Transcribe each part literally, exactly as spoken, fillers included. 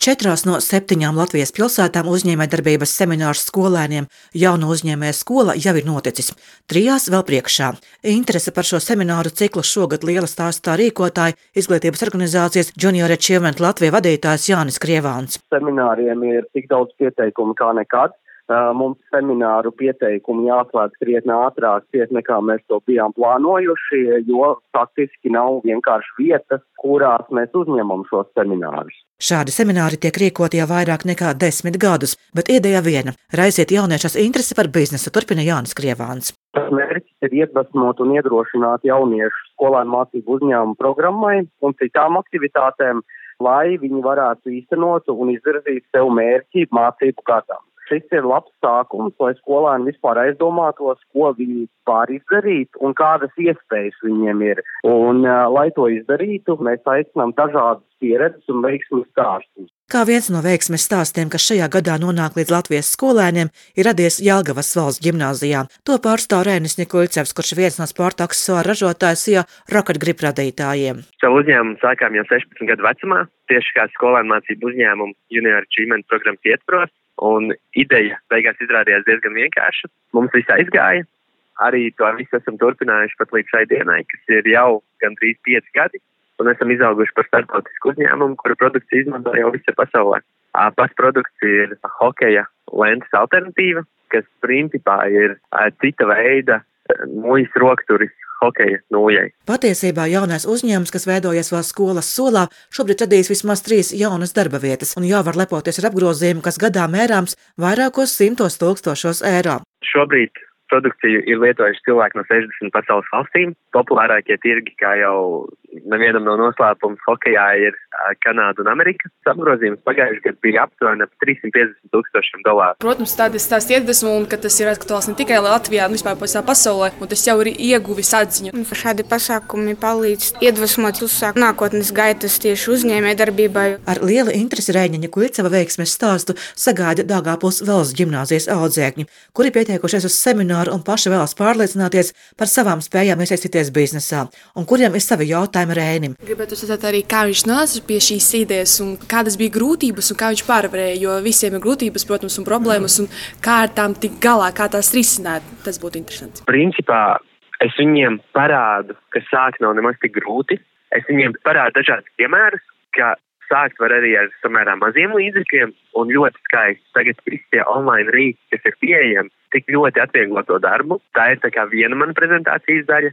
Četrās no septiņām Latvijas pilsētām uzņēmējdarbības seminārs skolēniem Jauna uzņēmēja skola jau ir noticis. Trijās vēl priekšā. Interese par šo semināru ciklu šogad liela stāstā rīkotāji izglītības organizācijas Junior Achievement Latvija vadītājs Jānis Krievāns. Semināriem ir tik daudz pieteikumu kā nekad. Mums semināru pieteikumu jāslēdz krietni ātrāk, ciet nekā mēs to bijām plānojuši, jo faktiski nav vienkārši vietas, kurās mēs uzņemam šos seminārus. Šādi semināri tiek rīkoti jau vairāk nekā desmit gadus, bet ideja viena – raisiet jauniešus interesi par biznesu, turpina Jānis Krievāns. Mērķis ir iedvesmot un iedrošināt jauniešus skolēnu mācību uzņēmumu programmai un citām aktivitātēm, lai viņi varētu īstenot un izvirzīt sev mērķi mācību gadām. Šis ir labs sākums, lai skolēni vispār aizdomātos, ko viņi var izdarīt un kādas iespējas viņiem ir. Un, lai to izdarītu, mēs aicinām dažādas pieredzes un veiksmes stāstus. Kā viens no veiksmes stāstiem, kas šajā gadā nonāk līdz Latvijas skolēniem, ir radies Jelgavas valsts ģimnāzijā. To pārstāv Reinis Nikuļcevs, kurš ir viens no sporta aksesuāru ražotājs Sija Rocket Grip radītājiem. Savu uzņēmumu sākām jau sešpadsmit gadu vecumā, tieši kā skolēnu mācību uzņēmumu Junior Achievement programmas ietvaros. Un ideja beigās izrādījās diezgan vienkārša. Mums viss aizgāja. Arī to visu esam turpinājuši pat līdz šai dienai, kas ir jau gandrīz pieci gadi. Un esam izauguši par starptautisku uzņēmumu, kuru produkciju izmanto jau visā pasaulē. Pats produkts ir hokeja lentes alternatīva, kas principā ir cita veida mūjas rokturis hokeja nūjai. Patiesībā jaunais uzņēmums, kas veidojas vēl skolas solā, šobrīd radīs vismaz trīs jaunas darba vietas un jau var lepoties ar apgrozījumu, kas gadā mērāms vairākos simtos tūkstošos eiro. Šobrīd produkciju ir lietojuši cilvēki no sešdesmit pasaules valstīm. Populārākie tirgi, kā jau nevienam no noslēpums hokejā, ir Kanāda un Amerika. Apgrozījums pagājušajā gadā bija aptuveni ap trīssimt piecdesmit tūkstošiem dolāru. Protams, tādas tās iedvesmu un ka tas ir aktuāls ne tikai Latvijā, bet vispār visā pasaulē, un tas jau ir ieguvis atziņu. Un šādi pasākumi palīdz iedvesmot uzsākt nākotnes gaitas tieši uzņēmējdarbībai. Ar lielu interesi Reiņa Nikuļceva veiksmes stāstu sagaida Daugavpils valsts ģimnāzijas audzēkņi, kuri pieteikušies uz semināru un paši vēlas pārliecināties par savām spējām iesaistīties biznesā, un kuriem ir savi jautājumi Reinim. Gribētu uzsvērt arī, kā viņš nāca pie šīs idejas un kādas bija grūtības un kā viņš pārvarēja, jo visiem ir grūtības, protams, un problēmas, un kā ar tām tik galā, kā tās risināt, tas būtu interesanti. Principā es viņiem parādu, ka sākt nav nemaz tik grūti. Es viņiem parādu dažādas piemērus, ka sākt var arī ar samērā maziem līdzekļiem un ļoti skaisti. Tagad visi tie online rīki, kas ir pieejami, tik ļoti atvieglo to darbu. Tā ir tā kā viena mana prezentācijas daļa.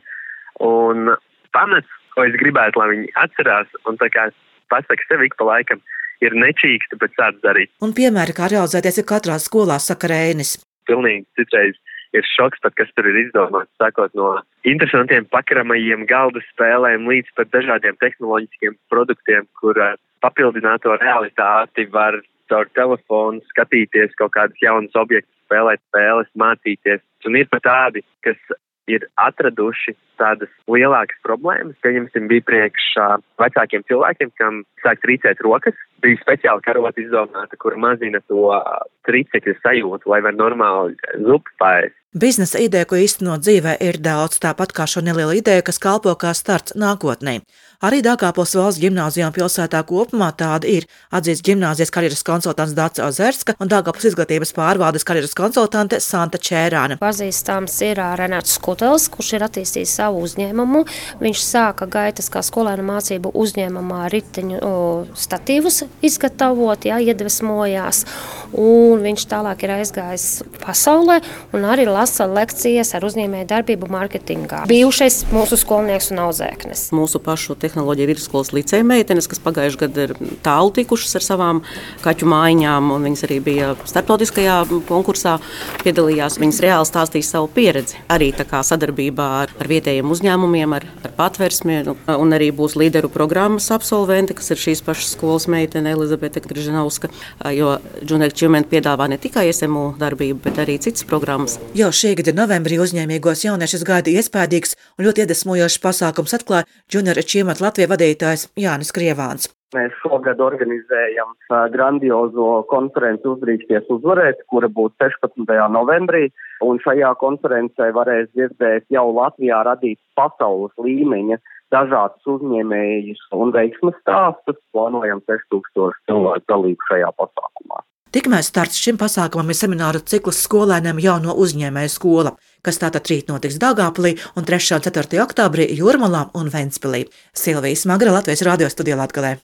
Un pamats, ko es gribētu, lai viņi atcerās un tā kā pasaka sev ik pa laikam, ir nečīksti, bet sāc darīt. Un piemēri, kā realizēties ir katrā skolā, saka Reinis. Pilnīgi citreiz ir šoks pat, kas tur ir izdomāts, sākot no interesantiem pakramajiem galda spēlēm līdz pat dažādiem tehnoloģiskiem produktiem, kur papildināto realitāti var caur telefonu skatīties kaut kādus jaunus objektus, spēlēt spēles, mācīties. Un ir pat tādi, kas ir atraduši tādas lielākas problēmas. Pieņemsim, bija priekš vecākiem cilvēkiem, kam sāk trīcēt rokas. Bija speciāli karota izdomāta, kur mazina to trīcekļu sajūtu, lai var normāli zupu paēst. Biznesa ideja, ko īstenot dzīvē, ir daudz, tāpat kā šo nelielu ideju, kas kalpo kā starts nākotnē. Arī Daugavpils valsts ģimnāzijā un pilsētā kopumā tāda ir, atzīst ģimnāzijas karjeras konsultants Dace Ozerska un Daugavpils izglītības pārvaldes karjeras konsultante Santa Čērāne. Pazīstams ir Renāts Skutels, kurš ir attīstījis savu uzņēmumu. Viņš sāka gaitas kā skolēnu mācību uzņēmumā riteņu statīvus izgatavot, jā, iedvesmojās, un viņš tālāk ir aizgājis pasaulē un arī lasa lekcijas ar uzņēmēju darbību mārketingā. Bijušais mūsu skolnieks un audzēknis. Mūsu pašu tehnoloģija vidusskolas liceja meitenes, kas pagājuši gadu ir tālu tikušas ar savām kaķu mājiņām, un viņas arī bija starptautiskajā konkursā piedalījās. Viņas reāli stāstīja savu pieredzi. Arī tā kā sadarbībā ar, ar vietējiem uzņēmumiem, ar, ar patversmi, un arī būs līderu programmas absolventi, kas ir šīs pašas skolas meitene Elizabete Grižinovska, jo Junior Achievement piedāvā ne tikai S M U darbību, bet arī citas programmas. Jau šī gada novembrī uzņēmīgos jauniešus gaida iespējīgs un ļoti iedvesmojošs pasākums atklāja Junior Achievement Latvija vadītājs Jānis Krievāns. Mēs šogad organizējam grandiozo konferenci Uzdrīksties uzvarēt, kura būs sešpadsmitajā novembrī, un šajā konferencē varēs dzirdēt jau Latvijā radīt pasaules līmeņa dažādus uzņēmējus un veiksmes stāstus. Plānojam seši tūkstoši cilvēku dalību šajā pasākumā. Tikmēr starts šim pasākumam ir semināru cikls skolēniem jauno uzņēmēju skola, kas tātad rīt notiks Daugavpilī un trešā un ceturtajā oktobrī Jūrmalā un Ventspilī. Silvija Smagra, Latvijas radio studijā Latgalē.